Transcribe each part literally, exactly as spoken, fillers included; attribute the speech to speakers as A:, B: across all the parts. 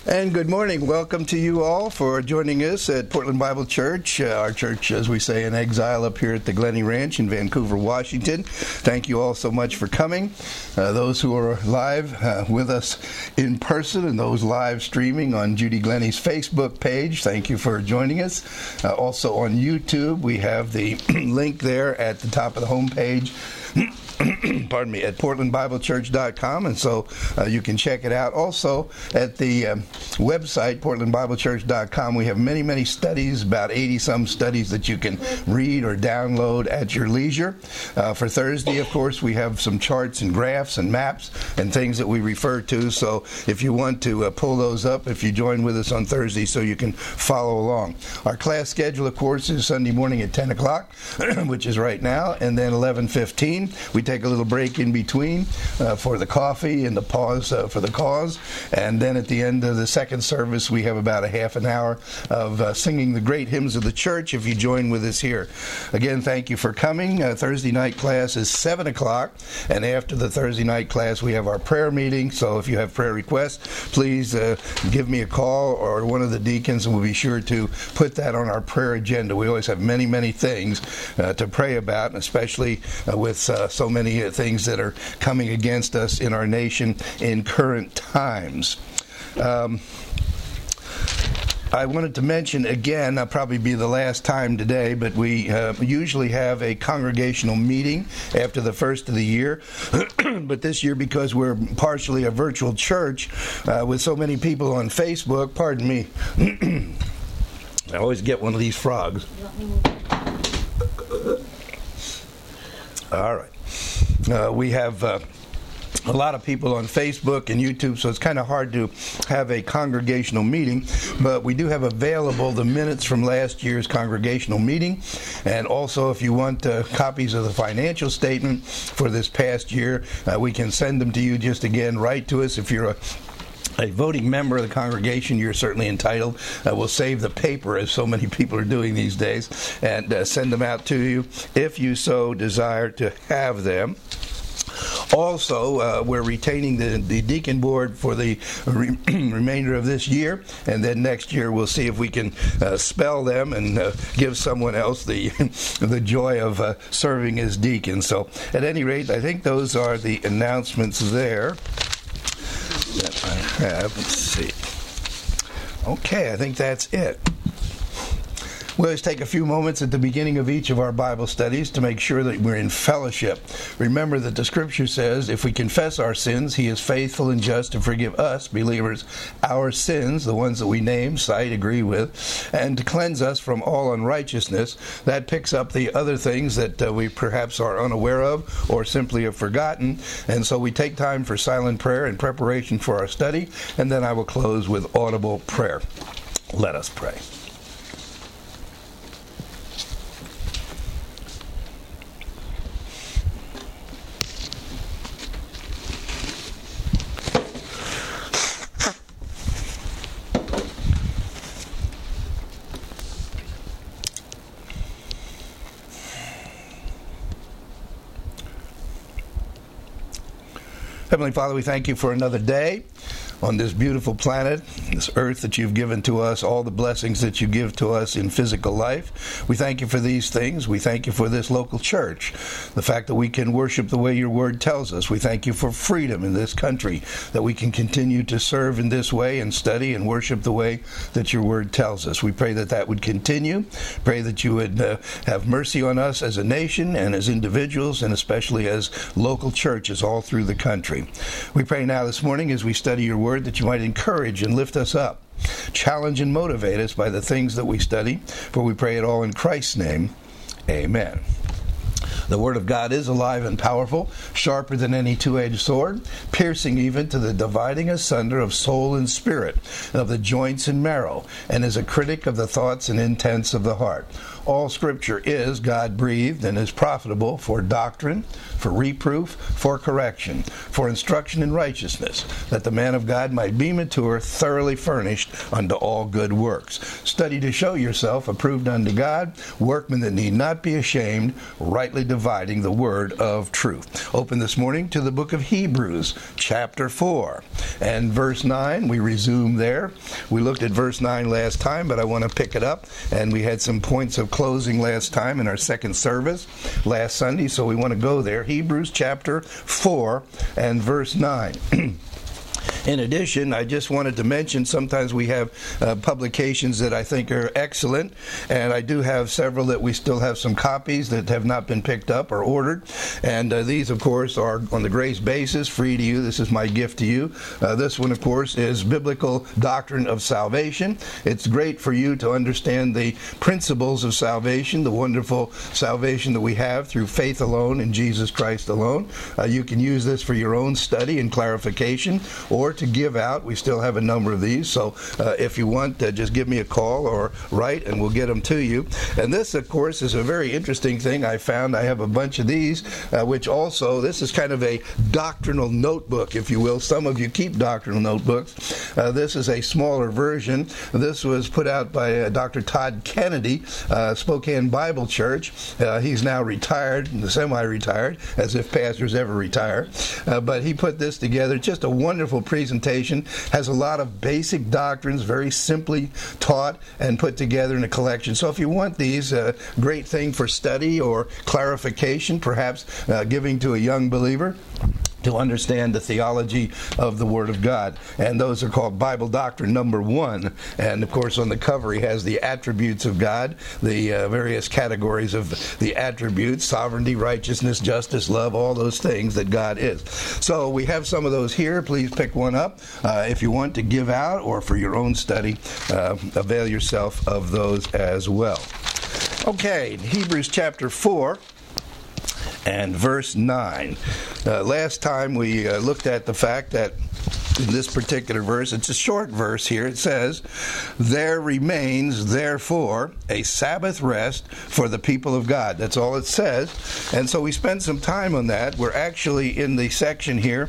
A: And good morning. Welcome to you all for joining us at Portland Bible Church, uh, our church, as we say, in exile up here at the Glenny Ranch in Vancouver, Washington. Thank you all so much for coming. Uh, those who are live uh, with us in person and those live streaming on Judy Glenny's Facebook page, thank you for joining us. Uh, also on YouTube, we have the link there at the top of the homepage. Pardon me, at portland bible church dot com, and so uh, you can check it out. Also, at the um, website, portland bible church dot com, we have many, many studies, about eighty-some studies that you can read or download at your leisure. Uh, for Thursday, of course, we have some charts and graphs and maps and things that we refer to, so if you want to uh, pull those up, if you join with us on Thursday, so you can follow along. Our class schedule, of course, is Sunday morning at ten o'clock, which is right now, and then eleven fifteen. We take a little break in between uh, for the coffee and the pause uh, for the cause, and then at the end of the second service we have about a half an hour of uh, singing the great hymns of the church if you join with us here. Again, thank you for coming. Uh, Thursday night class is seven o'clock, and after the Thursday night class we have our prayer meeting, so if you have prayer requests, please uh, give me a call or one of the deacons, and we'll be sure to put that on our prayer agenda. We always have many, many things uh, to pray about, and especially uh, with uh, so many things that are coming against us in our nation in current times. Um, I wanted to mention again, I'll probably be the last time today, but we uh, usually have a congregational meeting after the first of the year. But this year, because we're partially a virtual church uh, with so many people on Facebook, pardon me, I always get one of these frogs. All right. Uh, we have uh, a lot of people on Facebook and YouTube, so it's kind of hard to have a congregational meeting, but we do have available the minutes from last year's congregational meeting, and also if you want uh, copies of the financial statement for this past year, uh, we can send them to you. Just again, write to us if you're a A voting member of the congregation, you're certainly entitled. Uh, we'll save the paper, as so many people are doing these days, and uh, send them out to you if you so desire to have them. Also, uh, we're retaining the, the deacon board for the re- remainder of this year, and then next year we'll see if we can uh, spell them and uh, give someone else the the joy of uh, serving as deacon. So, at any rate, I think those are the announcements there that I have. Let's see. Okay, I think that's it. We'll just take a few moments at the beginning of each of our Bible studies to make sure that we're in fellowship. Remember that the Scripture says, if we confess our sins, He is faithful and just to forgive us, believers, our sins, the ones that we name, cite, agree with, and to cleanse us from all unrighteousness. That picks up the other things that uh, we perhaps are unaware of or simply have forgotten. And so we take time for silent prayer in preparation for our study, and then I will close with audible prayer. Let us pray. Heavenly Father, we thank you for another day on this beautiful planet, this earth that you've given to us, all the blessings that you give to us in physical life. We thank you for these things. We thank you for this local church, the fact that we can worship the way your word tells us. We thank you for freedom in this country, that we can continue to serve in this way and study and worship the way that your word tells us. We pray that that would continue. Pray that you would uh, have mercy on us as a nation and as individuals, and especially as local churches all through the country. We pray now this morning as we study your word that you might encourage and lift us up, challenge and motivate us by the things that we study, for we pray it all in Christ's name. Amen. The Word of God is alive and powerful, sharper than any two-edged sword, piercing even to the dividing asunder of soul and spirit, and of the joints and marrow, and is a critic of the thoughts and intents of the heart. all Scripture is God-breathed and is profitable for doctrine, for reproof, for correction, for instruction in righteousness, that the man of God might be mature, thoroughly furnished unto all good works. Study to show yourself approved unto God, workmen that need not be ashamed, rightly dividing the word of truth. Open this morning to the book of Hebrews, chapter four, and verse nine. We resume there. We looked at verse nine last time, but I want to pick it up, and we had some points of closing last time in our second service last Sunday, so we want to go there. Hebrews chapter four and verse nine. In addition, I just wanted to mention sometimes we have uh, publications that I think are excellent, and I do have several that we still have some copies that have not been picked up or ordered. And uh, these, of course, are on the grace basis, free to you. This is my gift to you. Uh, this one, of course, is Biblical Doctrine of Salvation. It's great for you to understand the principles of salvation, the wonderful salvation that we have through faith alone in Jesus Christ alone. Uh, you can use this for your own study and clarification, or to give out. We still have a number of these, so uh, if you want, uh, just give me a call or write and we'll get them to you. And this, of course, is a very interesting thing I found. I have a bunch of these, uh, which also, this is kind of a doctrinal notebook, if you will. Some of you keep doctrinal notebooks. Uh, this is a smaller version. This was put out by uh, Doctor Todd Kennedy, uh, Spokane Bible Church. Uh, he's now retired, semi-retired, as if pastors ever retire. Uh, but he put this together, just a wonderful presentation, has a lot of basic doctrines, very simply taught and put together in a collection. So if you want these, a uh, great thing for study or clarification, perhaps uh, giving to a young believer to understand the theology of the Word of God. And those are called Bible Doctrine number one. And, of course, on the cover he has the attributes of God, the uh, various categories of the attributes, sovereignty, righteousness, justice, love, all those things that God is. So we have some of those here. Please pick one up. Uh, if you want to give out or for your own study, uh, avail yourself of those as well. Okay, Hebrews chapter four. And verse nine. Uh, last time we uh, looked at the fact that in this particular verse, it's a short verse here, it says, "There remains, therefore, a Sabbath rest for the people of God." That's all it says. And so we spent some time on that. We're actually in the section here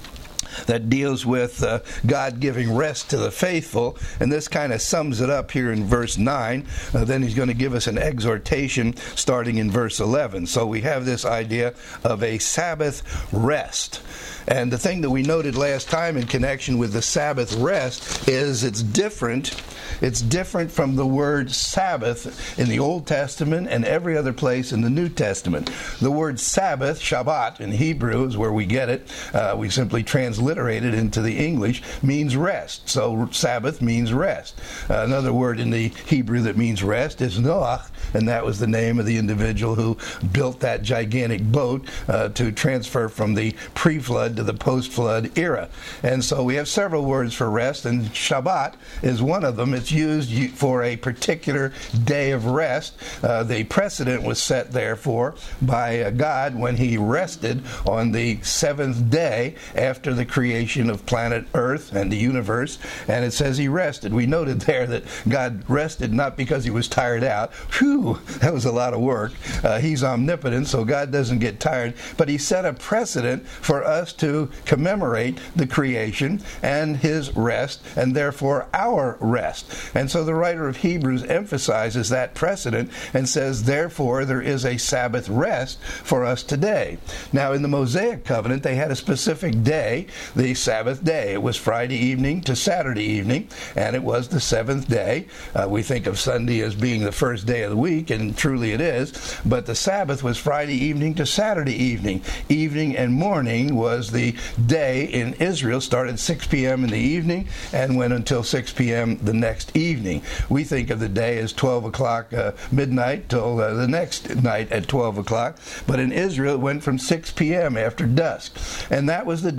A: that deals with uh, God giving rest to the faithful, and this kind of sums it up here in verse nine. Uh, then he's going to give us an exhortation starting in verse eleven. So we have this idea of a Sabbath rest. And the thing that we noted last time in connection with the Sabbath rest is it's different. It's different from the word Sabbath in the Old Testament and every other place in the New Testament. The word Sabbath, Shabbat in Hebrew is where we get it. Uh, we simply transliterate it into the English, means rest. So Sabbath means rest. Uh, another word in the Hebrew that means rest is Noach, and that was the name of the individual who built that gigantic boat uh, to transfer from the pre-flood to the post-flood era. And so we have several words for rest, and Shabbat is one of them. It's used for a particular day of rest. Uh, the precedent was set, therefore, by uh, God when he rested on the seventh day after the creation of planet Earth and the universe, and it says he rested. We noted there that God rested not because he was tired out. Whew, that was a lot of work. Uh, he's omnipotent, so God doesn't get tired, but he set a precedent for us to commemorate the creation and his rest, and therefore our rest. And so the writer of Hebrews emphasizes that precedent and says, therefore, there is a Sabbath rest for us today. Now, in the Mosaic covenant, they had a specific day, the Sabbath day. It was Friday evening to Saturday evening, and it was the seventh day. Uh, we think of Sunday as being the first day of the week, and truly it is, but the Sabbath was Friday evening to Saturday evening. Evening and morning was the day in Israel, started six p.m. in the evening and went until six p.m. the next evening. We think of the day as twelve o'clock uh, midnight till uh, the next night at twelve o'clock, but in Israel it went from six p.m. after dusk. And that was the day of rest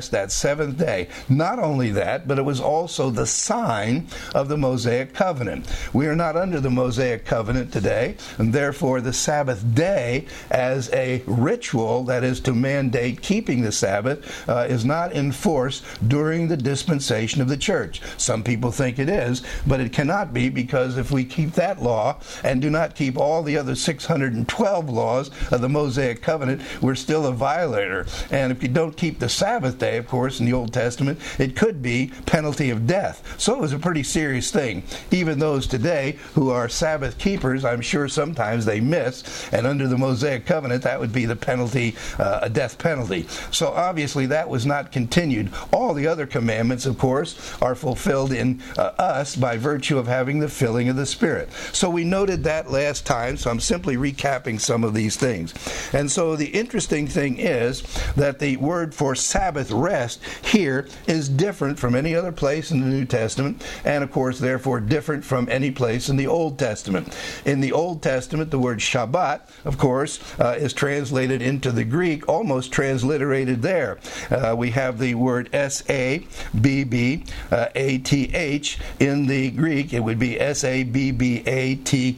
A: rest that seventh day. Not only that, but it was also the sign of the Mosaic covenant. We are not under the Mosaic covenant today, and therefore the Sabbath day as a ritual, that is to mandate keeping the Sabbath, uh, is not in force during the dispensation of the church. Some people think it is, but it cannot be, because if we keep that law and do not keep all the other six hundred twelve laws of the Mosaic covenant, we're still a violator. And if you don't keep the Sabbath day, of course, in the Old Testament, it could be penalty of death. So it was a pretty serious thing. Even those today who are Sabbath keepers, I'm sure sometimes they miss, and under the Mosaic covenant, that would be the penalty, uh, a death penalty. So obviously that was not continued. All the other commandments, of course, are fulfilled in uh, us by virtue of having the filling of the Spirit. So we noted that last time, so I'm simply recapping some of these things. And so the interesting thing is that the word for Sabbath rest here is different from any other place in the New Testament, and of course therefore different from any place in the Old Testament. In the Old Testament, the word Shabbat, of course, uh, is translated into the Greek, almost transliterated there. Uh, we have the word S A B B A T H. In the Greek, it would be S A B B A T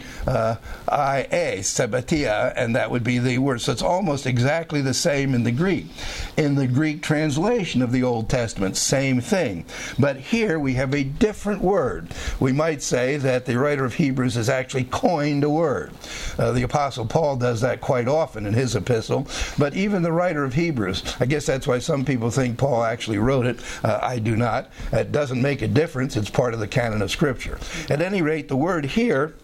A: I A, Sabbatia, and that would be the word. So it's almost exactly the same in the Greek. In the Greek translation of the Old Testament, same thing. But here we have a different word. We might say that the writer of Hebrews has actually coined a word. Uh, the Apostle Paul does that quite often in his epistle. But even the writer of Hebrews, I guess that's why some people think Paul actually wrote it. Uh, I do not. It doesn't make a difference. It's part of the canon of Scripture. At any rate, the word here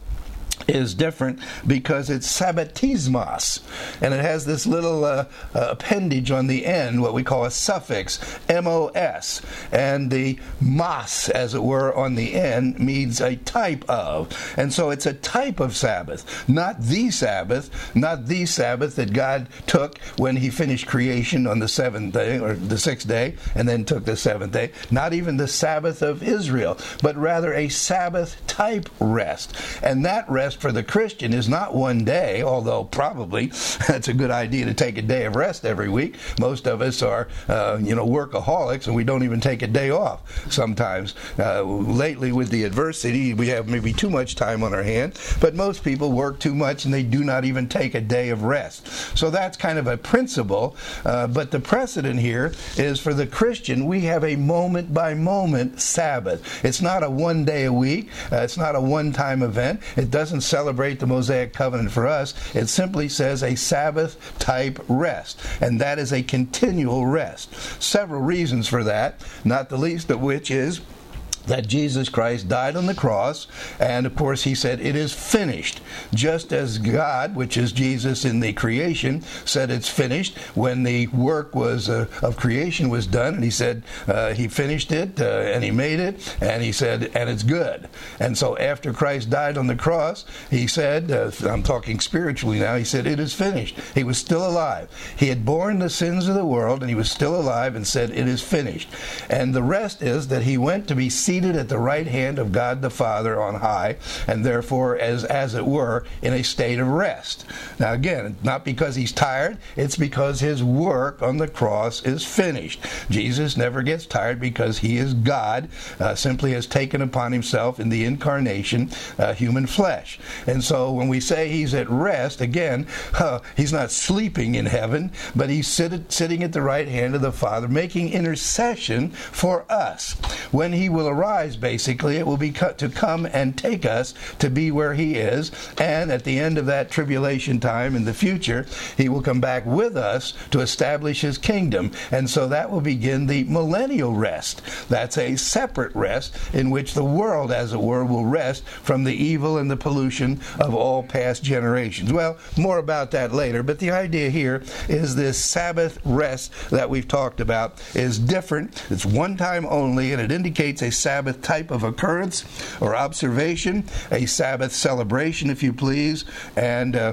A: is different because it's sabbatismos, and it has this little uh, uh, appendage on the end, what we call a suffix, M O S, and the mas, as it were, on the end means a type of, and so it's a type of Sabbath, not the Sabbath, not the Sabbath that God took when he finished creation on the seventh day, or the sixth day, and then took the seventh day, not even the Sabbath of Israel, but rather a Sabbath type rest, and that rest for the Christian is not one day, although probably it's a good idea to take a day of rest every week. Most of us are, uh, you know, workaholics, and we don't even take a day off sometimes. Uh, lately, with the adversity, we have maybe too much time on our hands, but most people work too much, and they do not even take a day of rest. So that's kind of a principle, uh, but the precedent here is for the Christian, we have a moment-by-moment Sabbath. It's not a one day a week. Uh, it's not a one-time event. It doesn't celebrate the Mosaic covenant for us. It simply says a Sabbath type rest, and that is a continual rest. Several reasons for that, not the least of which is that Jesus Christ died on the cross, and of course he said, it is finished. Just as God, which is Jesus in the creation, said it's finished when the work was uh, of creation was done, and he said uh, he finished it, uh, and he made it, and he said, and it's good. And so after Christ died on the cross, he said, uh, I'm talking spiritually now, he said, it is finished. He was still alive. He had borne the sins of the world, and he was still alive, and said, it is finished. And the rest is that he went to be seated at the right hand of God the Father on high, and therefore, as as it were, in a state of rest. Now again, not because he's tired, it's because his work on the cross is finished. Jesus never gets tired because he is God, uh, simply has taken upon himself in the incarnation uh, human flesh. And so when we say he's at rest, again, uh, he's not sleeping in heaven, but he's sit- sitting at the right hand of the Father, making intercession for us. When he will arise, basically, it will be cut to come and take us to be where he is, and at the end of that tribulation time in the future, he will come back with us to establish his kingdom, and so that will begin the millennial rest. That's a separate rest in which the world, as it were, will rest from the evil and the pollution of all past generations. Well, more about that later, but the idea here is this Sabbath rest that we've talked about is different. It's one time only, and it indicates a Sabbath type of occurrence or observation, a Sabbath celebration, if you please, and uh,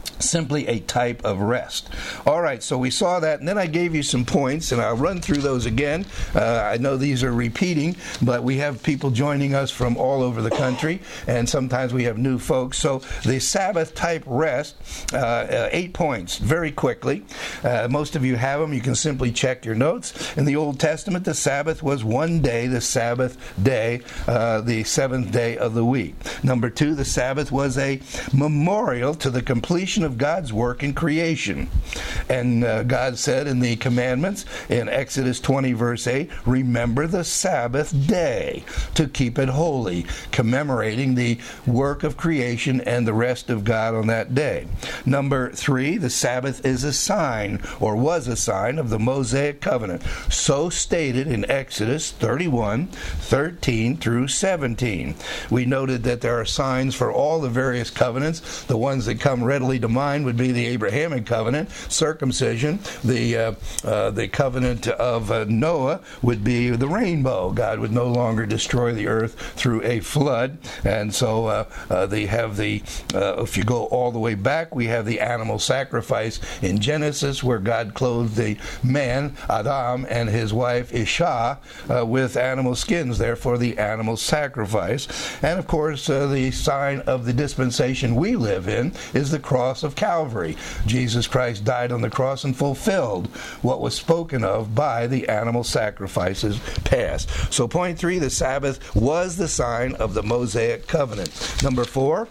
A: Simply a type of rest. All right, so we saw that, and then I gave you some points, and I'll run through those again. Uh, I know these are repeating, but we have people joining us from all over the country, and sometimes we have new folks. So the Sabbath type rest, uh, uh, eight points, very quickly. Uh, most of you have them. You can simply check your notes. In the Old Testament, the Sabbath was one day, the Sabbath day, uh, the seventh day of the week. Number two, the Sabbath was a memorial to the completion of God's work in creation. And uh, God said in the commandments in Exodus twenty verse eight, remember the Sabbath day to keep it holy, commemorating the work of creation and the rest of God on that day. Number three, the Sabbath is a sign, or was a sign, of the Mosaic covenant, so stated in Exodus thirty-one, thirteen through seventeen. We noted that there are signs for all the various covenants. The ones that come readily to mind would be the Abrahamic covenant, circumcision. The uh, uh, the covenant of uh, Noah would be the rainbow. God would no longer destroy the earth through a flood. And so uh, uh, they have the, uh, if you go all the way back, we have the animal sacrifice in Genesis, where God clothed the man, Adam, and his wife, Isha, uh, with animal skins, therefore the animal sacrifice. And of course, uh, the sign of the dispensation we live in is the cross of Calvary. Jesus Christ died on the cross and fulfilled what was spoken of by the animal sacrifices past. So point three, the Sabbath was the sign of the Mosaic covenant. Number four,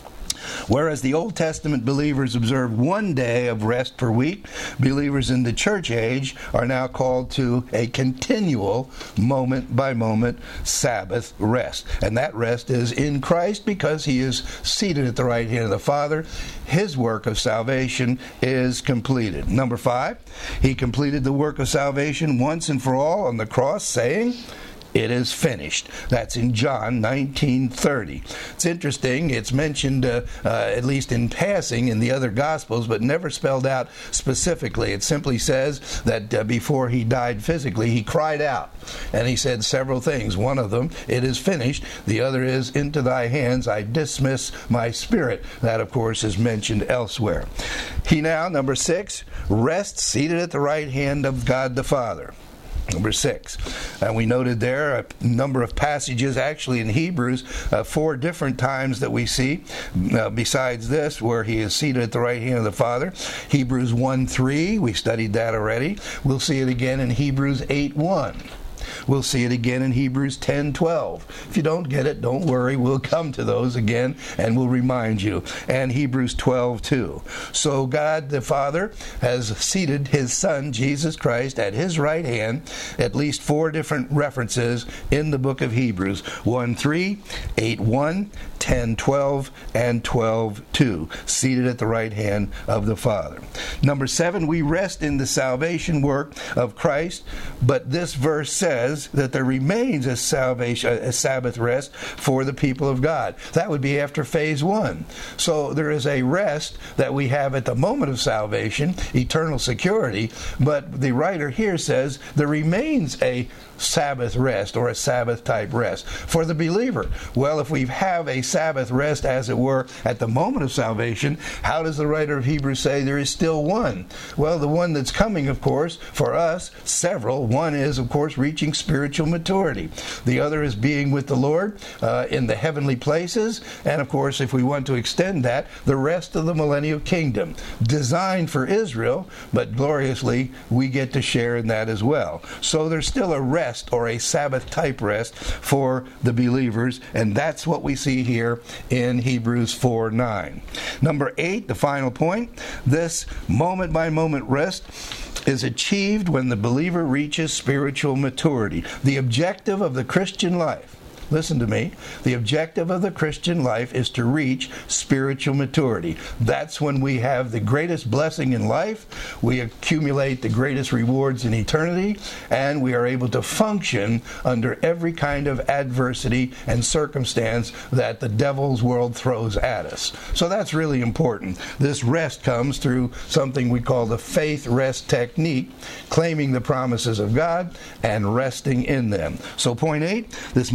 A: whereas the Old Testament believers observed one day of rest per week, believers in the church age are now called to a continual, moment-by-moment Sabbath rest. And that rest is in Christ because he is seated at the right hand of the Father. His work of salvation is completed. Number five, he completed the work of salvation once and for all on the cross, saying, it is finished. That's in John nineteen thirty. It's interesting. It's mentioned, uh, uh, at least in passing, in the other Gospels, but never spelled out specifically. It simply says that uh, before he died physically, he cried out. And he said several things. One of them, it is finished. The other is, into thy hands I dismiss my spirit. That, of course, is mentioned elsewhere. He now, number six, rests seated at the right hand of God the Father. Number six. And we noted there a number of passages, actually in Hebrews, uh, four different times that we see, uh, besides this, where he is seated at the right hand of the Father. Hebrews one three, we studied that already. We'll see it again in Hebrews eight one. We'll see it again in Hebrews ten twelve. If you don't get it, don't worry. We'll come to those again, and we'll remind you. And Hebrews twelve two. So God the Father has seated his Son, Jesus Christ, at his right hand, at least four different references in the book of Hebrews. one three, eight one, ten twelve, and twelve two. Seated at the right hand of the Father. Number seven, we rest in the salvation work of Christ, but this verse says that there remains a salvation, a Sabbath rest for the people of God. That would be after phase one. So there is a rest that we have at the moment of salvation, eternal security, but the writer here says there remains a Sabbath rest, or a Sabbath type rest for the believer. Well, if we have a Sabbath rest, as it were, at the moment of salvation, how does the writer of Hebrews say there is still one? Well, the one that's coming, of course, for us, several. One is, of course, reaching spiritual maturity. The other is being with the Lord uh, in the heavenly places. And, of course, if we want to extend that, the rest of the millennial kingdom, designed for Israel, but gloriously we get to share in that as well. So there's still a rest, or a Sabbath type rest, for the believers, and that's what we see here in Hebrews four nine. Number eight, the final point, this moment by moment rest is achieved when the believer reaches spiritual maturity. The objective of the Christian life, listen to me, the objective of the Christian life is to reach spiritual maturity. That's when we have the greatest blessing in life, we accumulate the greatest rewards in eternity, and we are able to function under every kind of adversity and circumstance that the devil's world throws at us. So that's really important. This rest comes through something we call the faith rest technique, claiming the promises of God and resting in them. So point eight, this moment by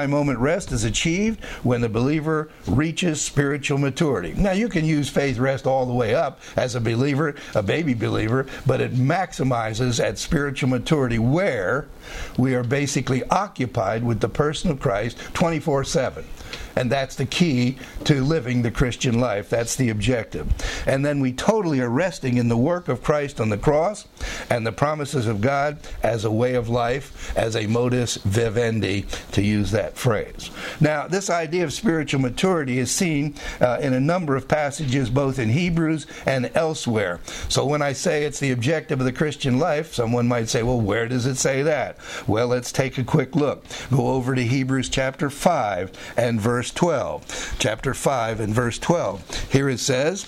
A: anti-moment rest is achieved when the believer reaches spiritual maturity. Now, you can use faith rest all the way up as a believer, a baby believer, but it maximizes at spiritual maturity where we are basically occupied with the person of Christ twenty-four seven. And that's the key to living the Christian life. That's the objective. And then we totally are resting in the work of Christ on the cross and the promises of God as a way of life, as a modus vivendi, to use that phrase. Now, this idea of spiritual maturity is seen uh, in a number of passages, both in Hebrews and elsewhere. So when I say it's the objective of the Christian life, someone might say, well, where does it say that? Well, let's take a quick look. Go over to Hebrews chapter five and verse twelve. Chapter five and verse twelve. Here it says,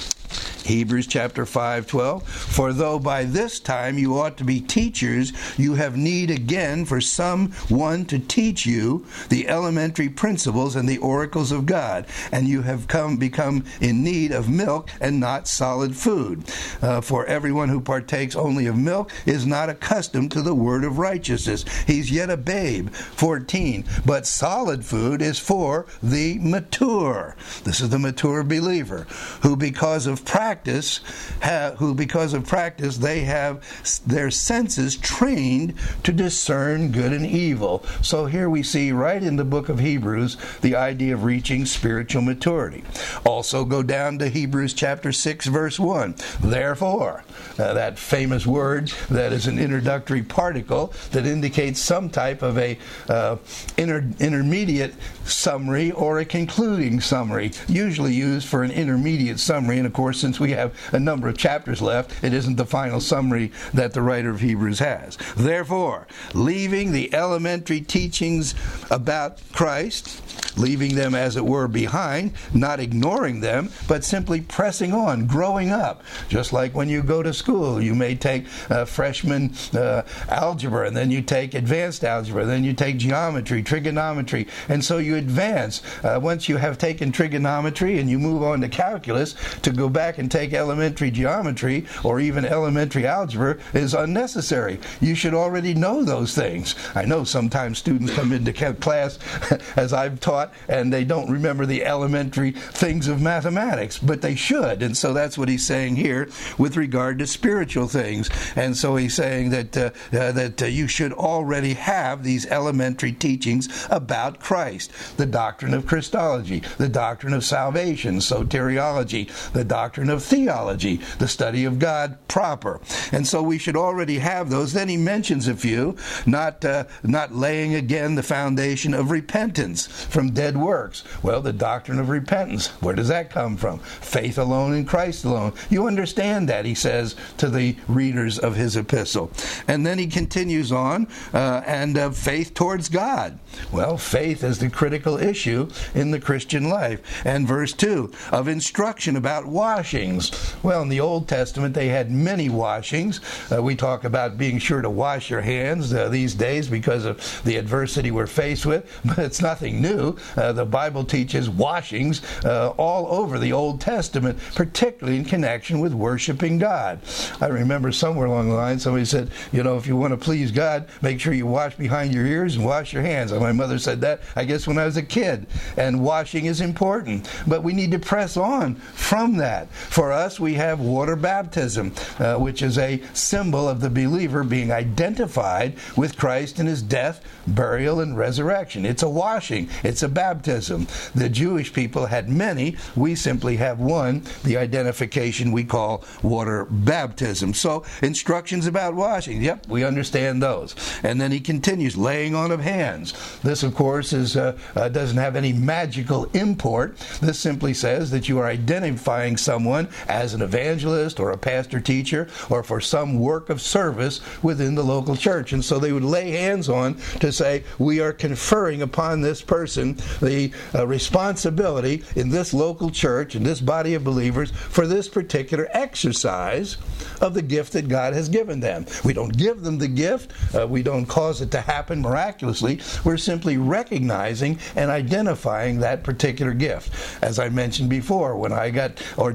A: Hebrews chapter five, twelve, for though by this time you ought to be teachers, you have need again for some one to teach you the elementary principles and the oracles of God, and you have come become in need of milk and not solid food. Uh, for everyone who partakes only of milk is not accustomed to the word of righteousness. He's yet a babe. fourteen, but solid food is for the mature. This is the mature believer, who because of practice Have, who because of practice they have their senses trained to discern good and evil. So here we see right in the book of Hebrews the idea of reaching spiritual maturity. Also go down to Hebrews chapter six verse one. Therefore, uh, that famous word that is an introductory particle that indicates some type of a uh, inter- intermediate summary or a concluding summary, usually used for an intermediate summary. And of course, since we have a number of chapters left, it isn't the final summary that the writer of Hebrews has. Therefore, leaving the elementary teachings about Christ, leaving them as it were behind, not ignoring them, but simply pressing on, growing up. Just like when you go to school, you may take uh, freshman uh, algebra, and then you take advanced algebra, then you take geometry, trigonometry, and so you advance. Uh, once you have taken trigonometry and you move on to calculus, to go back and take elementary geometry or even elementary algebra is unnecessary. You should already know those things. I know sometimes students come into class, as I've taught, and they don't remember the elementary things of mathematics, but they should. And so that's what he's saying here with regard to spiritual things. And so he's saying that uh, uh, that uh, you should already have these elementary teachings about Christ, the doctrine of Christology, the doctrine of salvation, soteriology, the doctrine of theology, the study of God proper. And so we should already have those. Then he mentions a few, not uh, not laying again the foundation of repentance from dead works. Well, the doctrine of repentance, where does that come from? Faith alone in Christ alone. You understand that, he says to the readers of his epistle. And then he continues on, uh, and uh, faith towards God. Well, faith is the critical issue in the Christian life. And verse two, of instruction about washings. Well, in the Old Testament, they had many washings. Uh, we talk about being sure to wash your hands uh, these days because of the adversity we're faced with, but it's nothing new. Uh, the Bible teaches washings uh, all over the Old Testament, particularly in connection with worshiping God. I remember somewhere along the line somebody said, you know, if you want to please God, make sure you wash behind your ears and wash your hands. And my mother said that, I guess, when I was a kid. And washing is important. But we need to press on from that. For us, we have water baptism, uh, which is a symbol of the believer being identified with Christ in his death, burial, and resurrection. It's a washing. It's a baptism. The Jewish people had many. We simply have one, the identification we call water baptism. So, instructions about washing. Yep, we understand those. And then he continues, laying on of hands. This, of course, is uh, uh, doesn't have any magical import. This simply says that you are identifying someone as an evangelist or a pastor teacher or for some work of service within the local church. And so they would lay hands on to say, we are conferring upon this person the uh, responsibility in this local church, in this body of believers, for this particular exercise of the gift that God has given them. We don't give them the gift. Uh, we don't cause it to happen miraculously. We're simply recognizing and identifying that particular gift. As I mentioned before, when I got ordained as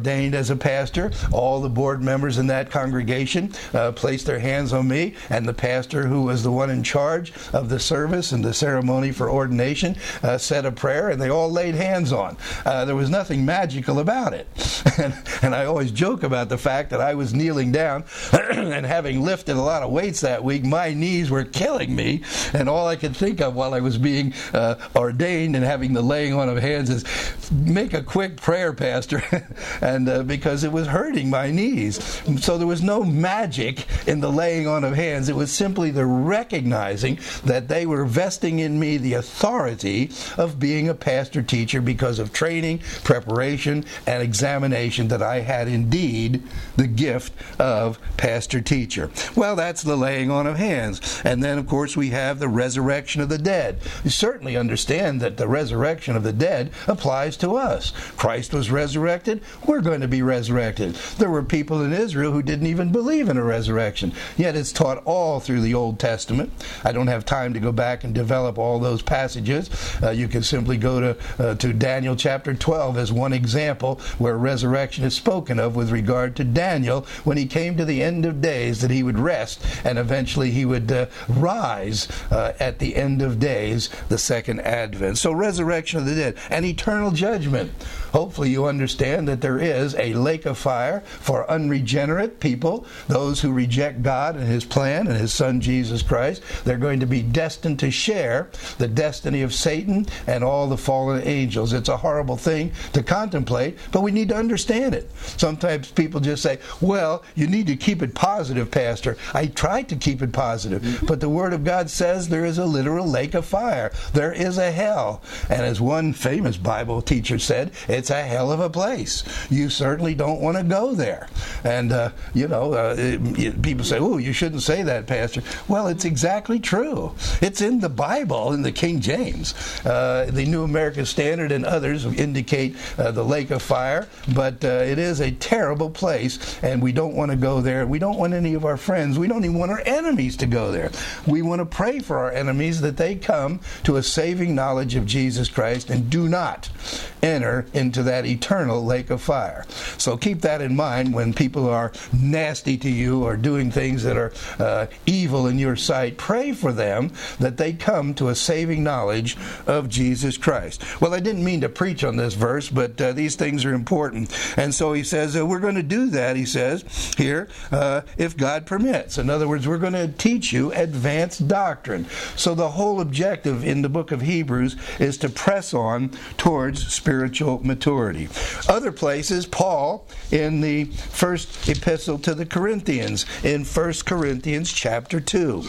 A: as a pastor, all the board members in that congregation uh, placed their hands on me, and the pastor, who was the one in charge of the service and the ceremony for ordination, uh, said a prayer, and they all laid hands on. Uh, there was nothing magical about it. and, and I always joke about the fact that I was kneeling down and having lifted a lot of weights that week, my knees were killing me, and all I could think of while I was being uh, ordained and having the laying on of hands is, make a quick prayer, Pastor, and uh, because it was hurting my knees. So there was no magic in the laying on of hands. It was simply the recognizing that they were vesting in me the authority of being a pastor-teacher because of training, preparation, and examination, that I had indeed the gift of pastor-teacher. Well, that's the laying on of hands. And then, of course, we have the resurrection of the dead. You certainly understand that the resurrection of the dead applies to us. Christ was resurrected. We're going to be resurrected. There were people in Israel who didn't even believe in a resurrection, yet it's taught all through the Old Testament. I don't have time to go back and develop all those passages. Uh, you can simply go to uh, to Daniel chapter twelve as one example where resurrection is spoken of with regard to Daniel when he came to the end of days, that he would rest and eventually he would uh, rise uh, at the end of days, the second advent. So resurrection of the dead and eternal judgment. Hopefully you understand that there is a lake of fire for unregenerate people, those who reject God and His plan and His Son Jesus Christ. They're going to be destined to share the destiny of Satan and all the fallen angels. It's a horrible thing to contemplate, but we need to understand it. Sometimes people just say, well, you need to keep it positive, Pastor. I try to keep it positive, but the Word of God says there is a literal lake of fire. There is a hell. And as one famous Bible teacher said, it's a hell of a place. You certainly don't want to go there. And, uh, you know, uh, it, it, people say, oh, you shouldn't say that, Pastor. Well, it's exactly true. It's in the Bible, in the King James. Uh, the New American Standard and others indicate uh, the lake of fire, but uh, it is a terrible place, and we don't want to go there. We don't want any of our friends. We don't even want our enemies to go there. We want to pray for our enemies that they come to a saving knowledge of Jesus Christ and do not enter into that eternal lake of fire. So keep that in mind when people are nasty to you or doing things that are uh, evil in your sight. Pray for them that they come to a saving knowledge of Jesus Christ. Well, I didn't mean to preach on this verse, but uh, these things are important. And so he says, uh, we're going to do that, he says here, uh, if God permits. In other words, we're going to teach you advanced doctrine. So the whole objective in the book of Hebrews is to press on towards spiritual maturity. Other places, Paul, in the first epistle to the Corinthians, in First Corinthians chapter two.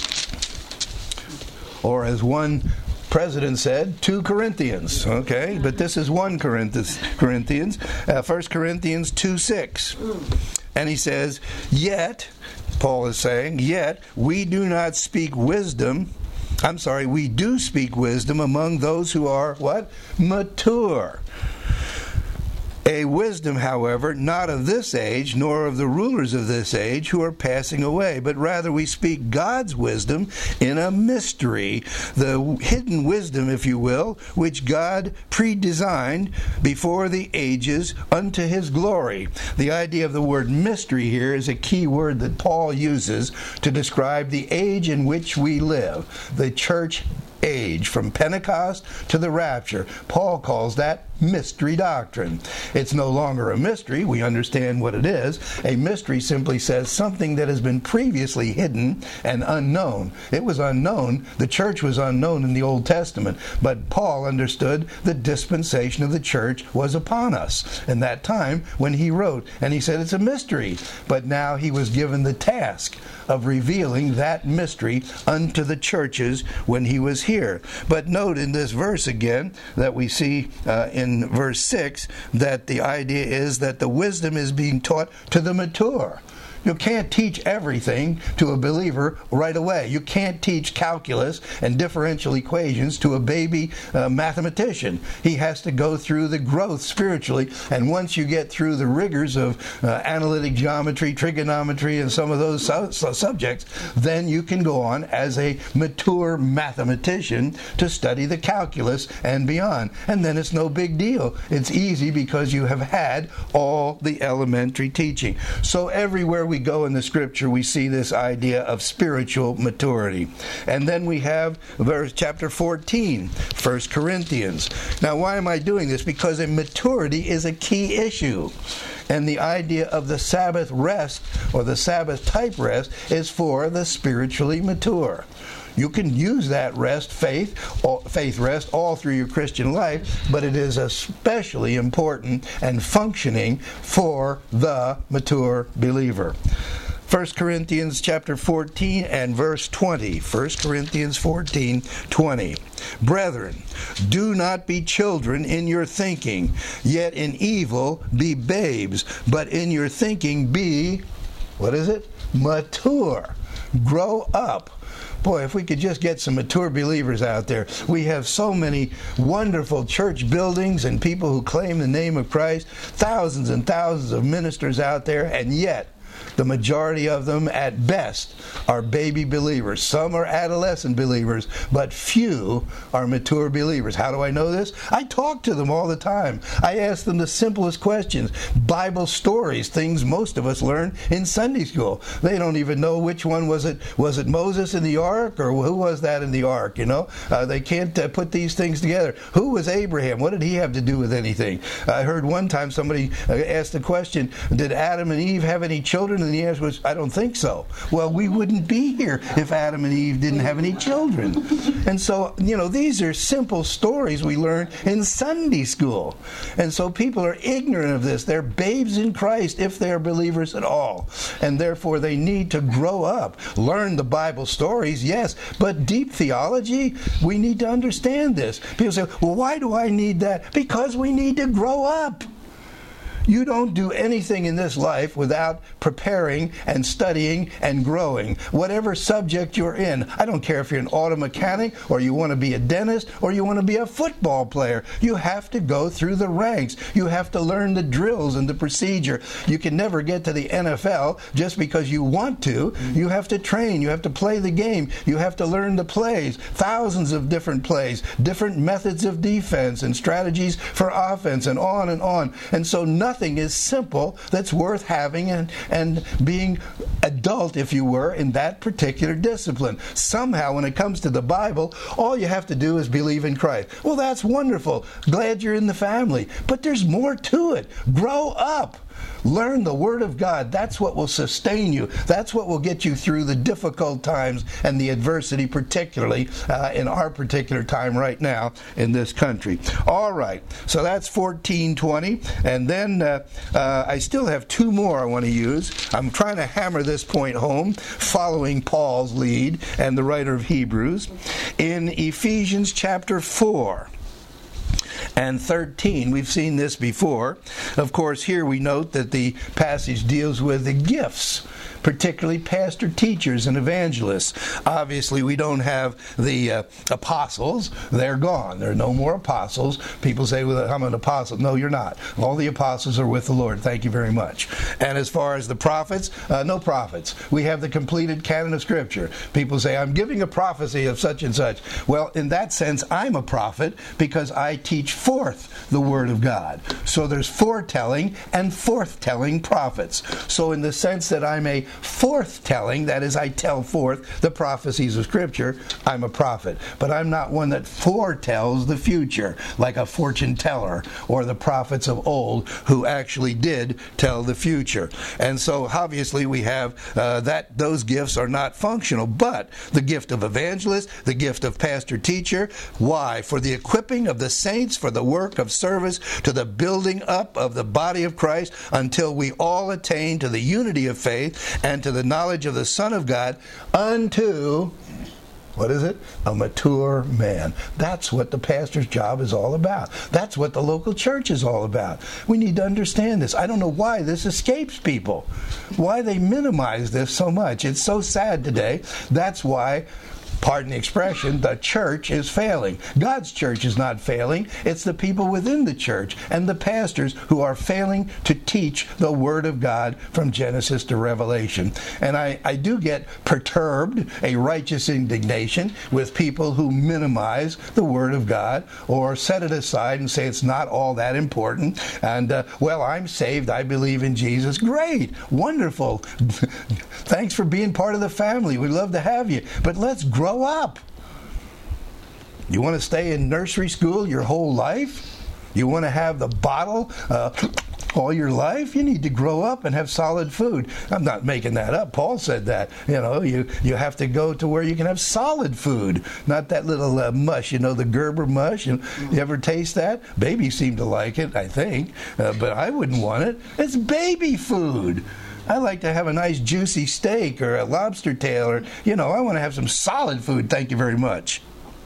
A: Or as one president said, two Corinthians, okay? But this is one Corinthians, uh, First Corinthians two six. And he says, yet, Paul is saying, yet we do not speak wisdom, I'm sorry, we do speak wisdom among those who are, what? Mature. A wisdom, however, not of this age, nor of the rulers of this age who are passing away, but rather we speak God's wisdom in a mystery, the hidden wisdom, if you will, which God predesigned before the ages unto His glory. The idea of the word mystery here is a key word that Paul uses to describe the age in which we live, the church age, from Pentecost to the rapture. Paul calls that mystery doctrine. It's no longer a mystery. We understand what it is. A mystery simply says something that has been previously hidden and unknown. It was unknown. The church was unknown in the Old Testament, but Paul understood the dispensation of the church was upon us in that time when he wrote, and he said it's a mystery. But now he was given the task of revealing that mystery unto the churches when he was here. But note in this verse again that we see uh, in In verse six, that the idea is that the wisdom is being taught to the mature. You can't teach everything to a believer right away. You can't teach calculus and differential equations to a baby uh, mathematician. He has to go through the growth spiritually, and once you get through the rigors of uh, analytic geometry, trigonometry, and some of those su- su- subjects, then you can go on as a mature mathematician to study the calculus and beyond. And then it's no big deal. It's easy because you have had all the elementary teaching. So everywhere we go in the Scripture, we see this idea of spiritual maturity. And then we have verse chapter fourteen, First Corinthians. Now, why am I doing this? Because maturity is a key issue. And the idea of the Sabbath rest, or the Sabbath type rest, is for the spiritually mature. You can use that rest, faith, faith rest, all through your Christian life, but it is especially important and functioning for the mature believer. First Corinthians chapter fourteen and verse twenty. First Corinthians fourteen, twenty. Brethren, do not be children in your thinking, yet in evil be babes, but in your thinking be, what is it? Mature. Grow up. Boy, if we could just get some mature believers out there. We have so many wonderful church buildings and people who claim the name of Christ, thousands and thousands of ministers out there, and yet the majority of them, at best, are baby believers. Some are adolescent believers, but few are mature believers. How do I know this? I talk to them all the time. I ask them the simplest questions. Bible stories, things most of us learn in Sunday school. They don't even know which one was it. Was it Moses in the ark, or who was that in the ark? You know, uh, they can't uh, put these things together. Who was Abraham? What did he have to do with anything? I heard one time somebody uh, asked the question, did Adam and Eve have any children? And the answer was, I don't think so. Well, we wouldn't be here if Adam and Eve didn't have any children. And so, you know, these are simple stories we learn in Sunday school. And so people are ignorant of this. They're babes in Christ if they're believers at all. And therefore they need to grow up. Learn the Bible stories, yes, but deep theology, we need to understand this. People say, well, why do I need that? Because we need to grow up. You don't do anything in this life without preparing and studying and growing. Whatever subject you're in, I don't care if you're an auto mechanic or you want to be a dentist or you want to be a football player. You have to go through the ranks. You have to learn the drills and the procedure. You can never get to the N F L just because you want to. You have to train. You have to play the game. You have to learn the plays. Thousands of different plays, different methods of defense and strategies for offense, and on and on. And so nothing Nothing is simple that's worth having and, and being adult, if you were, in that particular discipline. Somehow, when it comes to the Bible, all you have to do is believe in Christ. Well, that's wonderful. Glad you're in the family. But there's more to it. Grow up. Learn the Word of God. That's what will sustain you. That's what will get you through the difficult times and the adversity, particularly uh, in our particular time right now in this country. All right, so that's fourteen twenty. And then uh, uh, I still have two more I want to use. I'm trying to hammer this point home, following Paul's lead and the writer of Hebrews. In Ephesians chapter four and thirteen. We've seen this before. Of course, here we note that the passage deals with the gifts, particularly pastor, teachers, and evangelists. Obviously, we don't have the uh, apostles. They're gone. There are no more apostles. People say, well, I'm an apostle. No, you're not. All the apostles are with the Lord. Thank you very much. And as far as the prophets, uh, no prophets. We have the completed canon of Scripture. People say, I'm giving a prophecy of such and such. Well, in that sense, I'm a prophet because I teach forth the Word of God. So there's foretelling and forthtelling prophets. So in the sense that I'm a forthtelling, that is, I tell forth the prophecies of Scripture, I'm a prophet. But I'm not one that foretells the future, like a fortune teller or the prophets of old who actually did tell the future. And so obviously we have uh, that those gifts are not functional, but the gift of evangelist, the gift of pastor-teacher. Why? For the equipping of the saints for the work of service, to the building up of the body of Christ, until we all attain to the unity of faith and to the knowledge of the Son of God, unto what is it? A mature man. That's what the pastor's job is all about. That's what the local church is all about. We need to understand this. I don't know why this escapes people, why they minimize this so much. It's so sad today. That's why, pardon the expression, the church is failing. God's church is not failing. It's the people within the church and the pastors who are failing to teach the Word of God from Genesis to Revelation. And I, I do get perturbed, a righteous indignation, with people who minimize the Word of God or set it aside and say it's not all that important. And, uh, well, I'm saved. I believe in Jesus. Great. Wonderful. Thanks for being part of the family. We'd love to have you. But let's grow Grow up. You want to stay in nursery school your whole life? You want to have the bottle uh, all your life? You need to grow up and have solid food. I'm not making that up. Paul said that. You know, you, you have to go to where you can have solid food, not that little uh, mush, you know, the Gerber mush. You, you ever taste that? Babies seem to like it, I think, uh, but I wouldn't want it. It's baby food. I like to have a nice juicy steak or a lobster tail, or, you know, I want to have some solid food, thank you very much.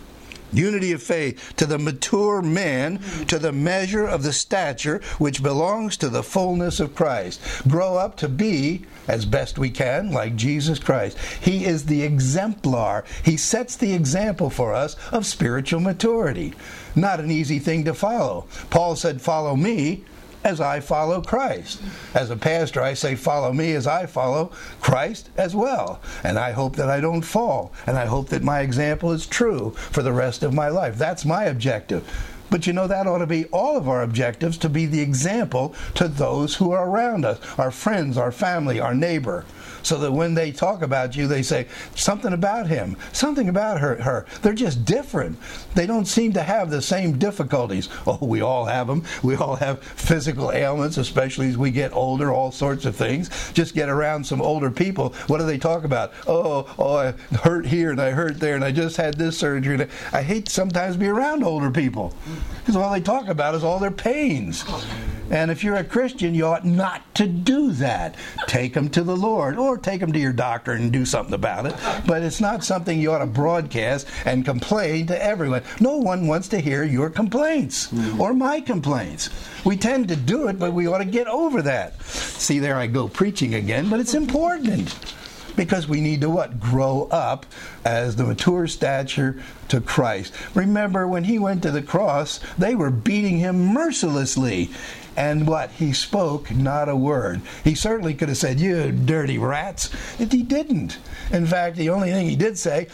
A: Unity of faith, to the mature man, to the measure of the stature which belongs to the fullness of Christ. Grow up to be, as best we can, like Jesus Christ. He is the exemplar. He sets the example for us of spiritual maturity. Not an easy thing to follow. Paul said, follow me as I follow Christ. As a pastor, I say, follow me as I follow Christ as well. And I hope that I don't fall. And I hope that my example is true for the rest of my life. That's my objective. But you know, that ought to be all of our objectives, to be the example to those who are around us, our friends, our family, our neighbor. So that when they talk about you, they say, something about him, something about her, her. They're just different. They don't seem to have the same difficulties. Oh, we all have them. We all have physical ailments, especially as we get older, all sorts of things. Just get around some older people. What do they talk about? Oh, oh, I hurt here and I hurt there and I just had this surgery. I hate to sometimes be around older people, because all they talk about is all their pains. And if you're a Christian, you ought not to do that. Take them to the Lord, or take them to your doctor and do something about it. But it's not something you ought to broadcast and complain to everyone. No one wants to hear your complaints or my complaints. We tend to do it, but we ought to get over that. See, there I go preaching again, but it's important. Because we need to what? Grow up as the mature stature to Christ. Remember, when he went to the cross, they were beating him mercilessly. And what? He spoke not a word. He certainly could have said, you dirty rats. If he didn't. In fact, the only thing he did say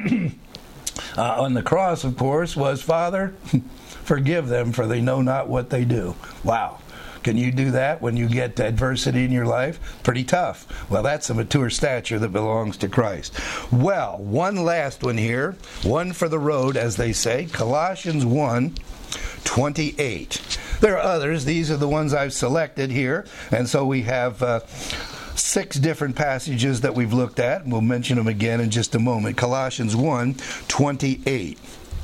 A: uh, on the cross, of course, was, Father, forgive them, for they know not what they do. Wow. Can you do that when you get adversity in your life? Pretty tough. Well, that's a mature stature that belongs to Christ. Well, one last one here. One for the road, as they say. Colossians one twenty-eight. There are others. These are the ones I've selected here. And so we have uh, six different passages that we've looked at. We'll mention them again in just a moment. Colossians one twenty-eight.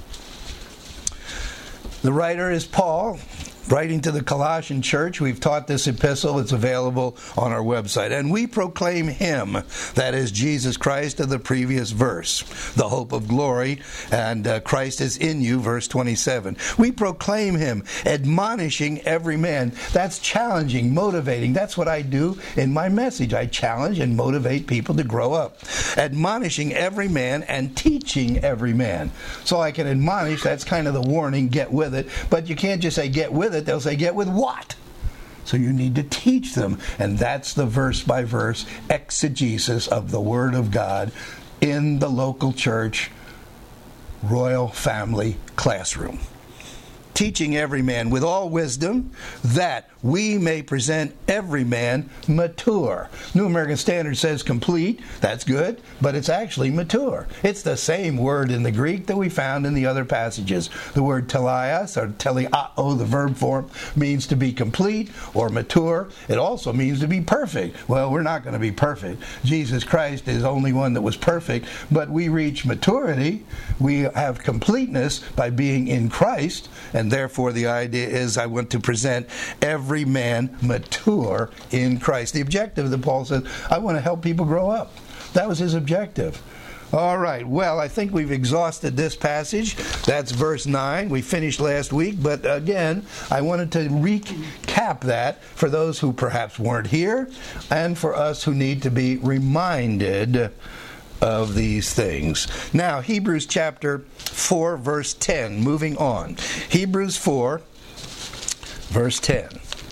A: The writer is Paul, writing to the Colossian church. We've taught this epistle. It's available on our website. And we proclaim him, that is Jesus Christ of the previous verse, the hope of glory, and uh, Christ is in you, verse twenty-seven. We proclaim him, admonishing every man. That's challenging, motivating. That's what I do in my message. I challenge and motivate people to grow up. Admonishing every man and teaching every man. So I can admonish, that's kind of the warning, get with it. But you can't just say get with it. They'll say, get with what? So you need to teach them. And that's the verse-by-verse exegesis of the Word of God in the local church, royal family classroom. Teaching every man with all wisdom, that we may present every man mature. New American Standard says complete. That's good, but it's actually mature. It's the same word in the Greek that we found in the other passages. The word teleos, or teleao, the verb form, means to be complete or mature. It also means to be perfect. Well, we're not going to be perfect. Jesus Christ is the only one that was perfect, but we reach maturity. We have completeness by being in Christ, and therefore the idea is I want to present every man mature in Christ. The objective that Paul says, I want to help people grow up. That was his objective. All right. Well, I think we've exhausted this passage. That's verse nine. We finished last week, but again, I wanted to recap that for those who perhaps weren't here and for us who need to be reminded of these things. Now, Hebrews chapter four, verse ten, moving on. Hebrews four, verse ten.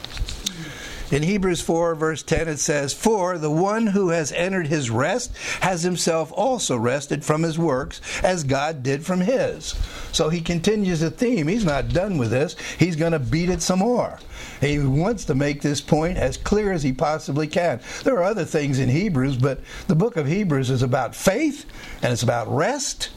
A: In Hebrews four, verse ten, it says, "For the one who has entered his rest has himself also rested from his works, as God did from his." So he continues the theme. He's not done with this. He's going to beat it some more. He wants to make this point as clear as he possibly can. There are other things in Hebrews, but the book of Hebrews is about faith, and it's about rest,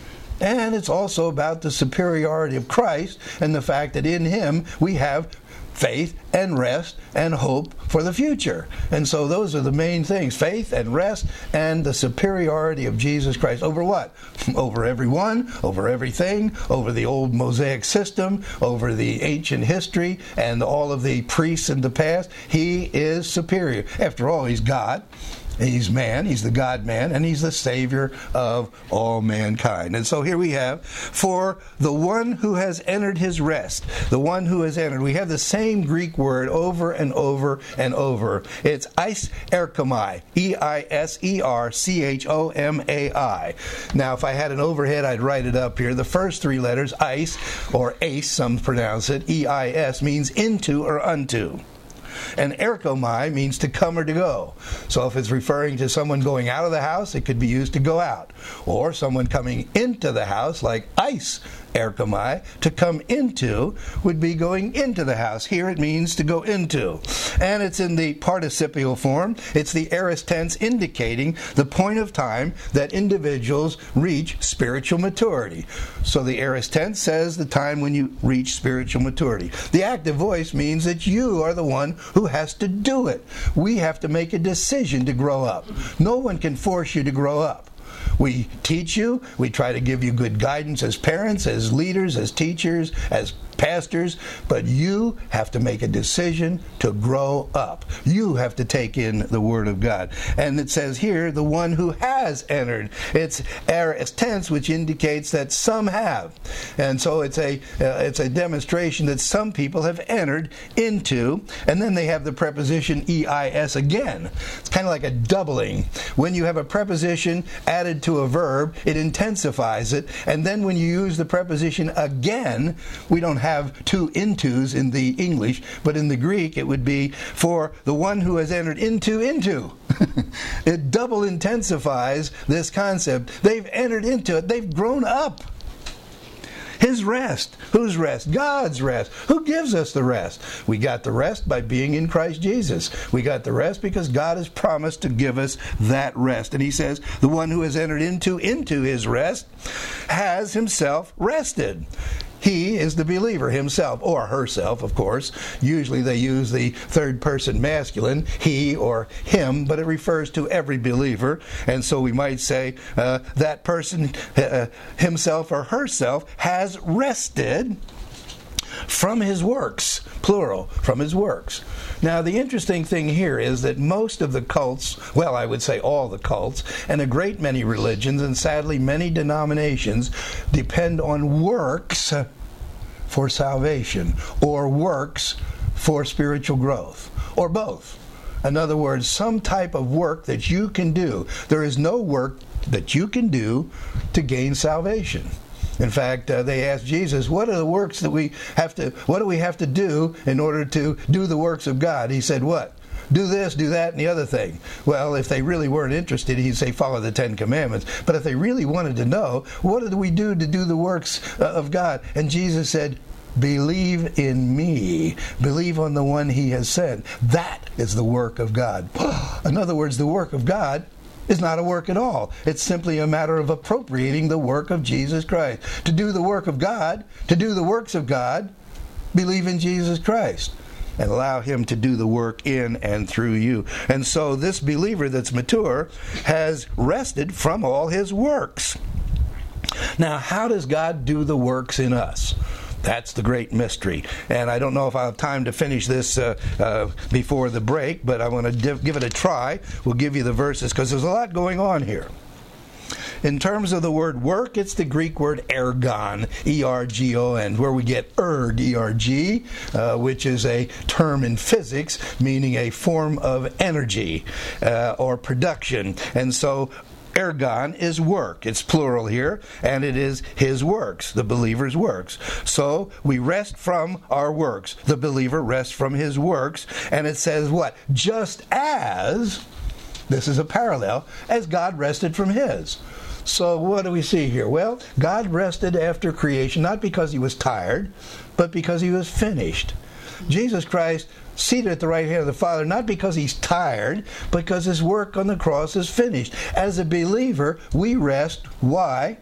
A: and it's also about the superiority of Christ and the fact that in him we have faith and rest and hope for the future. And so those are the main things: faith and rest and the superiority of Jesus Christ. Over what? Over everyone, over everything, over the old Mosaic system, over the ancient history and all of the priests in the past. He is superior. After all, he's God. He's man, he's the God-man, and he's the Savior of all mankind. And so here we have, for the one who has entered his rest, the one who has entered. We have the same Greek word over and over and over. It's eis erchomai, E I S E R C H O M A I. Now, if I had an overhead, I'd write it up here. The first three letters, eis, or ace, some pronounce it, E I S, means into or unto. And erchomai means to come or to go. So if it's referring to someone going out of the house, it could be used to go out. Or someone coming into the house, like eis erchomai, to come into, would be going into the house. Here it means to go into. And it's in the participial form. It's the aorist tense indicating the point of time that individuals reach spiritual maturity. So the aorist tense says the time when you reach spiritual maturity. The active voice means that you are the one who has to do it. We have to make a decision to grow up. No one can force you to grow up. We teach you, we try to give you good guidance as parents, as leaders, as teachers, as pastors, but you have to make a decision to grow up. You have to take in the Word of God. And it says here, the one who has entered. It's aorist tense, which indicates that some have. And so it's a uh, it's a demonstration that some people have entered into, and then they have the preposition E I S again. It's kind of like a doubling. When you have a preposition added to a verb, it intensifies it, and then when you use the preposition again, we don't have have two intos in the English, but in the Greek it would be for the one who has entered into, into. It double intensifies this concept. They've entered into it. They've grown up. His rest. Whose rest? God's rest. Who gives us the rest? We got the rest by being in Christ Jesus. We got the rest because God has promised to give us that rest. And he says, the one who has entered into, into his rest has himself rested. He is the believer himself, or herself, of course. Usually they use the third person masculine, he or him, but it refers to every believer. And so we might say uh, that person uh, himself or herself has rested from his works, plural, from his works. Now, the interesting thing here is that most of the cults, well, I would say all the cults, and a great many religions, and sadly many denominations, depend on works for salvation, or works for spiritual growth, or both. In other words, some type of work that you can do. There is no work that you can do to gain salvation. In fact, uh, they asked Jesus, what are the works that we have to, what do we have to do in order to do the works of God? He said, what? Do this, do that, and the other thing. Well, if they really weren't interested, he'd say, follow the Ten Commandments. But if they really wanted to know, what did we do to do the works uh, of God? And Jesus said, believe in me. Believe on the one he has sent. That is the work of God. In other words, the work of God is not a work at all. It's simply a matter of appropriating the work of Jesus Christ. To do the work of God, to do the works of God, believe in Jesus Christ and allow him to do the work in and through you. And so this believer that's mature has rested from all his works. Now, how does God do the works in us? That's the great mystery. And I don't know if I'll have time to finish this uh, uh, before the break, but I want to div- give it a try. We'll give you the verses because there's a lot going on here. In terms of the word work, it's the Greek word ergon, E R G O N, where we get erg, E R G, uh, which is a term in physics meaning a form of energy uh, or production. And so ergon is work. It's plural here, and it is his works, the believer's works. So we rest from our works. The believer rests from his works, and it says what? Just as, this is a parallel, as God rested from his. So what do we see here? Well, God rested after creation, not because he was tired, but because he was finished. Jesus Christ seated at the right hand of the Father, not because he's tired, but because his work on the cross is finished. As a believer, we rest. Why?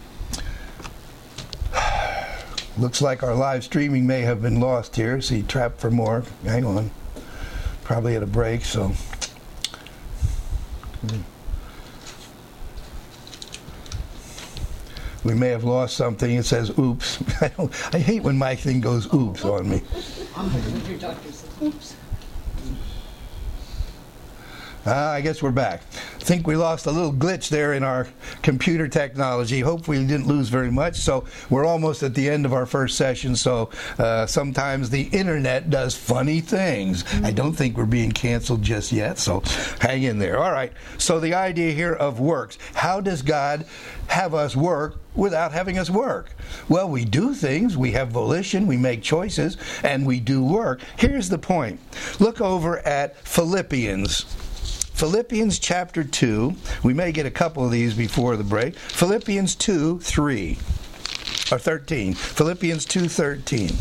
A: Looks like our live streaming may have been lost here. See, trapped for more. Hang on. Probably at a break, so... We may have lost something. It says, oops. I, don't, I hate when my thing goes oops on me.
B: Your doctor says, oops.
A: Uh, I guess we're back. I think we lost a little glitch there in our computer technology. Hopefully we didn't lose very much. So we're almost at the end of our first session. So uh, sometimes the internet does funny things. Mm-hmm. I don't think we're being canceled just yet. So hang in there. All right. So the idea here of works. How does God have us work without having us work? Well, we do things. We have volition. We make choices. And we do work. Here's the point. Look over at Philippians. Philippians chapter two. We may get a couple of these before the break. Philippians two, three. Or thirteen. Philippians two, thirteen.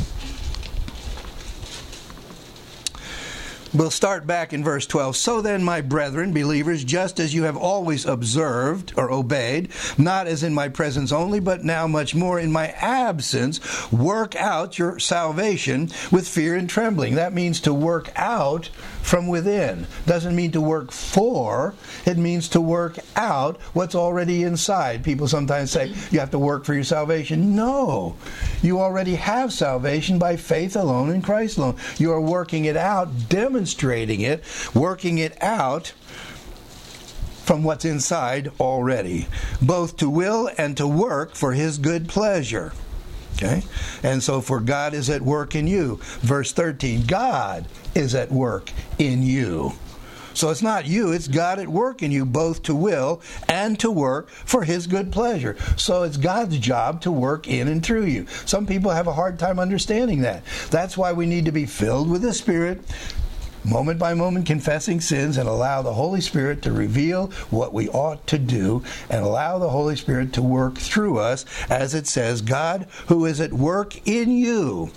A: We'll start back in verse twelve. So then, my brethren, believers, just as you have always observed or obeyed, not as in my presence only, but now much more in my absence, work out your salvation with fear and trembling. That means to work out from within. Doesn't mean to work for. It means to work out what's already inside. People sometimes say, you have to work for your salvation. No. You already have salvation by faith alone in Christ alone. You are working it out, demonstrating Demonstrating it, working it out from what's inside already, both to will and to work for his good pleasure. Okay? And so for God is at work in you. Verse thirteen, God is at work in you. So it's not you, it's God at work in you, both to will and to work for his good pleasure. So it's God's job to work in and through you. Some people have a hard time understanding that. That's why we need to be filled with the Spirit, moment by moment confessing sins, and allow the Holy Spirit to reveal what we ought to do, and allow the Holy Spirit to work through us, as it says, God who is at work in you.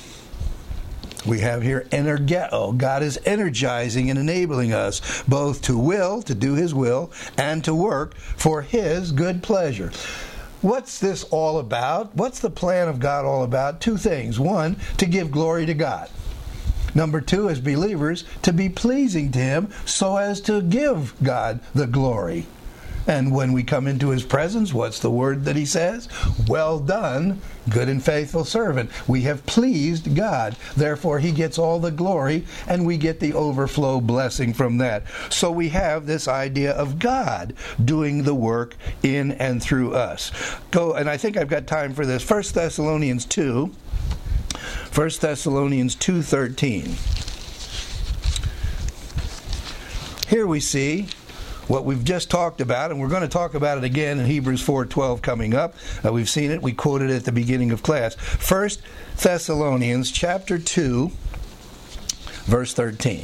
A: We have here energeo. God is energizing and enabling us both to will, to do his will, and to work for his good pleasure. What's this all about? What's the plan of God all about? Two things. One, to give glory to God. Number two, as believers, to be pleasing to him so as to give God the glory. And when we come into his presence, what's the word that he says? Well done, good and faithful servant. We have pleased God. Therefore, he gets all the glory, and we get the overflow blessing from that. So we have this idea of God doing the work in and through us. Go, and I think I've got time for this. First Thessalonians two. First Thessalonians two thirteen. Here we see what we've just talked about, and we're going to talk about it again in Hebrews four twelve coming up. Uh, we've seen it. We quoted it at the beginning of class. First Thessalonians chapter two, verse thirteen.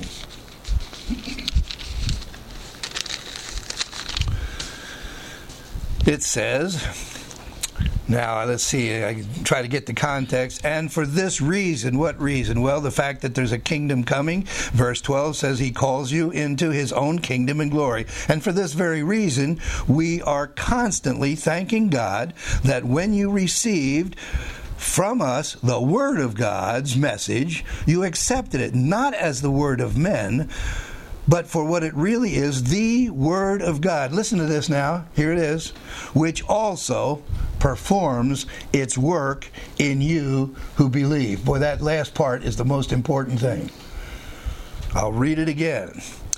A: It says, now, let's see, I try to get the context. And for this reason, what reason? Well, the fact that there's a kingdom coming. Verse twelve says he calls you into his own kingdom and glory. And for this very reason, we are constantly thanking God that when you received from us the word of God's message, you accepted it, not as the word of men, but for what it really is, the Word of God. Listen to this now. Here it is. Which also performs its work in you who believe. Boy, that last part is the most important thing. I'll read it again.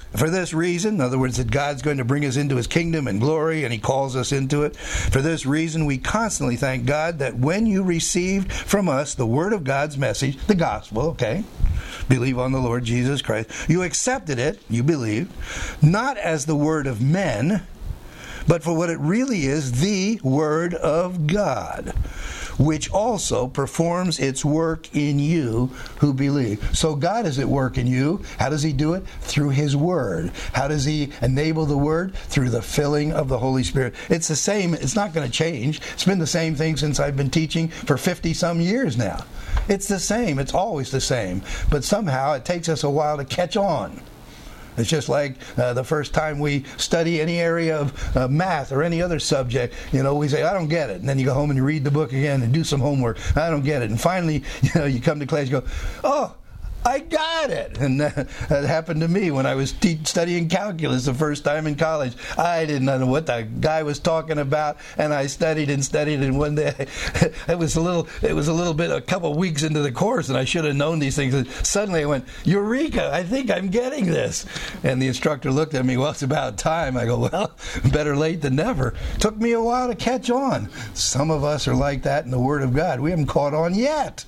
A: For this reason, in other words, that God's going to bring us into his kingdom and glory, and he calls us into it. For this reason, we constantly thank God that when you received from us the word of God's message, the gospel, okay, believe on the Lord Jesus Christ, you accepted it, you believed, not as the word of men, but for what it really is, the word of God, which also performs its work in you who believe. So God is at work in you. How does he do it? Through his word. How does he enable the word? Through the filling of the Holy Spirit. It's the same. It's not going to change. It's been the same thing since I've been teaching for fifty some years now. It's the same. It's always the same. But somehow it takes us a while to catch on. It's just like uh, the first time we study any area of uh, math or any other subject, you know, we say, I don't get it. And then you go home and you read the book again and do some homework. I don't get it. And finally, you know, you come to class, you go, oh, I got it. And that, that happened to me when I was te- studying calculus the first time in college. I didn't know what the guy was talking about, and I studied and studied. And one day, it was a little, it was a little bit, a couple of weeks into the course, and I should have known these things. And suddenly, I went, "Eureka! I think I'm getting this." And the instructor looked at me. Well, it's about time. I go, well, better late than never. Took me a while to catch on. Some of us are like that in the Word of God. We haven't caught on yet.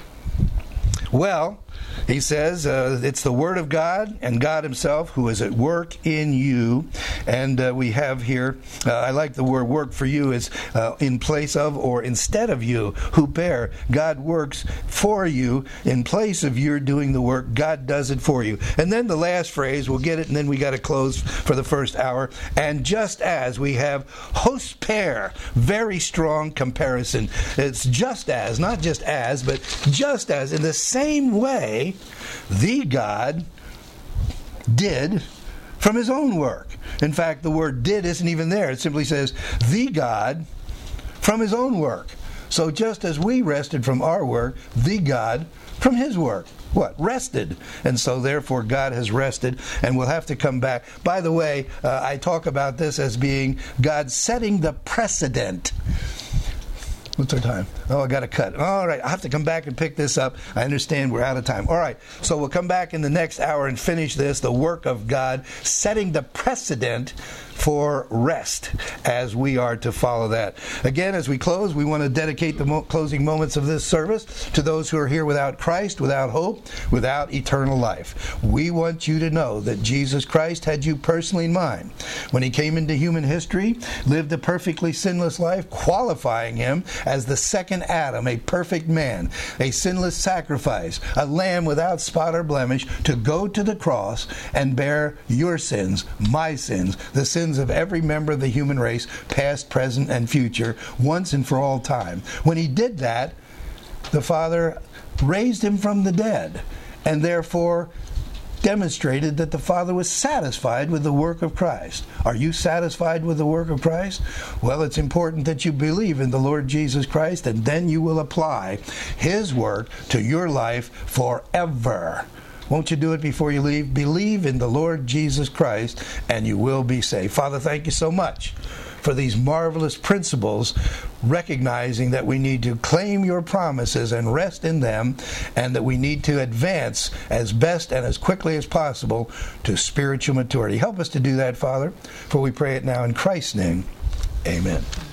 A: Well, he says uh, it's the Word of God and God himself who is at work in you. And uh, we have here, uh, I like the word work for you, is uh, in place of or instead of you, huper. God works for you in place of your doing the work. God does it for you. And then the last phrase, we'll get it, and then we got to close for the first hour. And just as we have hosper, very strong comparison. It's just as, not just as, but just as, in the same way, the God did from his own work. In fact, the word did isn't even there. It simply says, the God from his own work. So just as we rested from our work, the God from his work. What? Rested. And so therefore God has rested, and we'll have to come back. By the way, uh, I talk about this as being God setting the precedent. What's our time? Oh, I got to cut. All right, I'll have to come back and pick this up. I understand we're out of time. All right, so we'll come back in the next hour and finish this, the work of God, setting the precedent for rest as we are to follow that. Again, as we close, we want to dedicate the mo- closing moments of this service to those who are here without Christ, without hope, without eternal life. We want you to know that Jesus Christ had you personally in mind when he came into human history, lived a perfectly sinless life, qualifying him as the second Adam, a perfect man, a sinless sacrifice, a lamb without spot or blemish, to go to the cross and bear your sins, my sins, the sins of every member of the human race, past, present, and future, once and for all time. When he did that, the Father raised him from the dead, and therefore demonstrated that the Father was satisfied with the work of Christ. Are you satisfied with the work of Christ? Well, it's important that you believe in the Lord Jesus Christ, and then you will apply his work to your life forever. Won't you do it before you leave? Believe in the Lord Jesus Christ, and you will be saved. Father, thank you so much for these marvelous principles, recognizing that we need to claim your promises and rest in them, and that we need to advance as best and as quickly as possible to spiritual maturity. Help us to do that, Father, for we pray it now in Christ's name. Amen.